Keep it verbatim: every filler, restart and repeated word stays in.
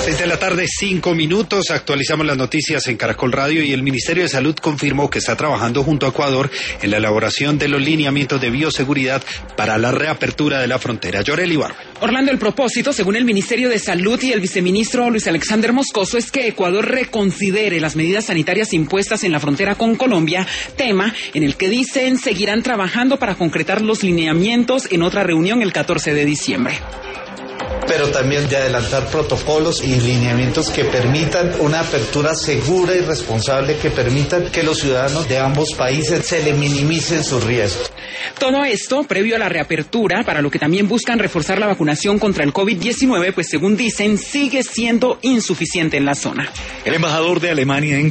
Seis de la tarde, cinco minutos, actualizamos las noticias en Caracol Radio y el Ministerio de Salud confirmó que está trabajando junto a Ecuador en la elaboración de los lineamientos de bioseguridad para la reapertura de la frontera. Yoreli Barba. Orlando, el propósito, según el Ministerio de Salud y el viceministro Luis Alexander Moscoso, es que Ecuador reconsidere las medidas sanitarias impuestas en la frontera con Colombia, tema en el que dicen seguirán trabajando para concretar los lineamientos en otra reunión el catorce de diciembre. Pero también de adelantar protocolos y lineamientos que permitan una apertura segura y responsable, que permitan que los ciudadanos de ambos países se le minimicen sus riesgos. Todo esto previo a la reapertura, para lo que también buscan reforzar la vacunación contra el COVID diecinueve, pues según dicen, sigue siendo insuficiente en la zona. El embajador de Alemania en